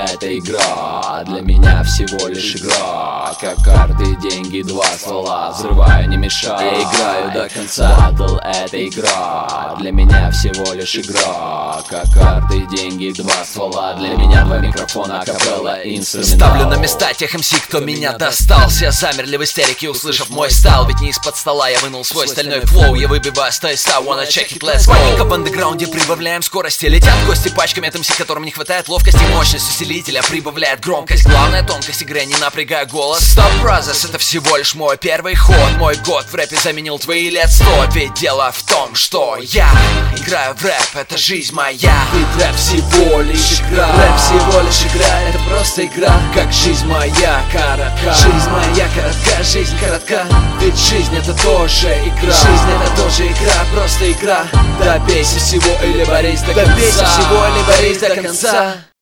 это игра, для меня всего лишь игра. Как карты, деньги, два ствола, взрываю, не мешай, я играю до конца. Батл — это игра, для меня всего лишь игра. Как карты, деньги, два ствола, для меня два микрофона, капелла, инструментал. Ставлю на места тех МС, кто меня достал. Все замерли в истерике, услышав мой стайл. Ведь не из-под стола я вынул свой стальной флоу. Я выбиваю с той ста, wanna check it, let's go. Паника в андеграунде, прибавляем скорости. Летят гости пачками от МС, которым не хватает ловкости. Мощность усилителя прибавляет громкость. Главная тонкость игры, не напрягая голос. Stop Brothers, это всего лишь мой первый ход. Мой год в рэпе заменил твои лет 100. Ведь дело в том, что я играю в рэп, это жизнь моя. Ведь рэп всего лишь игра, рэп всего лишь игра, это просто игра. Как жизнь моя коротка, жизнь моя коротка, жизнь коротка. Ведь жизнь это тоже игра, жизнь это тоже игра, просто игра. Добейся всего или борись до конца, добейся всего или борись до конца.